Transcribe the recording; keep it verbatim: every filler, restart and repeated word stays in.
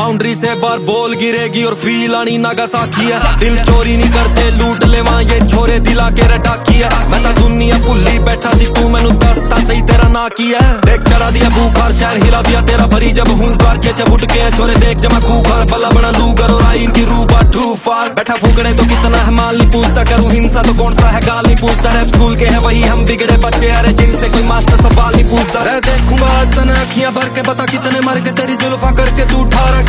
Boundary से बार ball गिरेगी और फील आनी नागासाकी है। दिल चोरी नहीं करते लूट ले वहां ये छोरे दिला के रटाकी है। मैं ता दुनिया भुल्ली बैठा सी तू मैनू दसता सही तेरा ना की है। देख चढ़ा दिया भूखार शहर हिला दिया तेरा भरी जब हूं कार के चबुट के छोरे देख जमा खूखार बल्ला बना लू करो आई इनकी रूबा टू फार। बैठा फूकने तो कितना है माल नहीं पूछता करूं हिंसा तो कौन सा है गाल नहीं पूछता। रैप स्कूल के है वही हम बिगड़े बच्चे अरे जिनसे कोई मास्टर सवाल नहीं पूछता। देखूंगा आज तने अखियां भर के बता कितने मर के तेरी जुल्फा करके तू उठा